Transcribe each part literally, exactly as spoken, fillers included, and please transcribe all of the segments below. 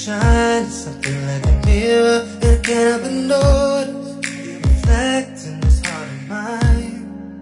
shine, something like a mirror, and I can't help but notice you reflect in this heart of mine.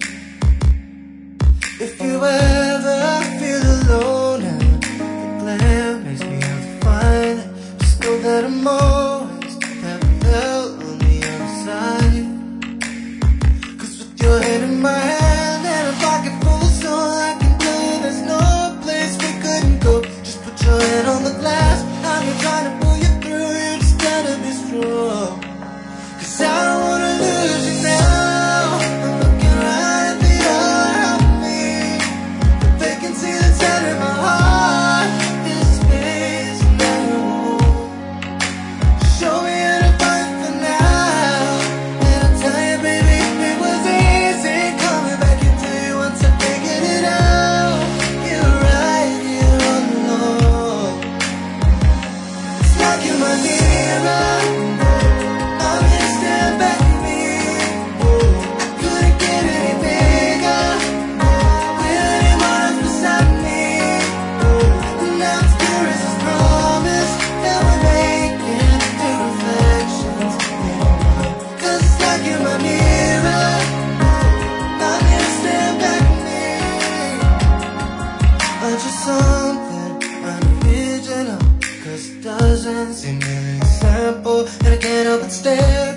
If you ever feel alone and the glare makes me hard to find, just know that I'm always parallel on the other side. Cause with your hand in my hand and a pocket full of soul, I can tell you there's no place we couldn't go. Just put your hand on the glass, I'm not trying to pull you through, you just gotta be strong. Cause I don't wanna lose you now. I'm looking right at the other half of me. The vacancy that's out in my heart is space now. Show me how to fight for now. And I'll tell you, baby, it was easy coming back into you once I figured it out. You're right here all alone. It's like you're my mirror. I'm here staring back at me. I couldn't get any bigger with anyone else beside me. And now it's clear as this promise that we're making new reflections in our mind. Cause it's like you're my mirror. I'm here staring back at me. But you're something unoriginal, cause it doesn't seem really simple, and I can't help but stare